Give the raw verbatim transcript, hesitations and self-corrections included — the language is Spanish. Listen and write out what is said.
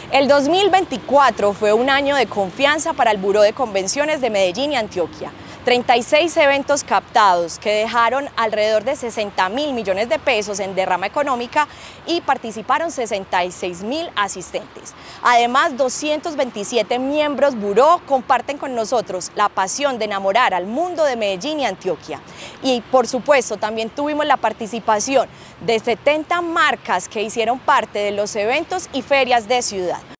El dos mil veinticuatro fue un año de confianza para el Buró de Convenciones de Medellín y Antioquia. treinta y seis eventos captados que dejaron alrededor de sesenta mil millones de pesos en derrama económica y participaron sesenta y seis mil asistentes. Además, doscientos veintisiete miembros Buró comparten con nosotros la pasión de enamorar al mundo de Medellín y Antioquia. Y por supuesto, también tuvimos la participación de setenta marcas que hicieron parte de los eventos y ferias de ciudad.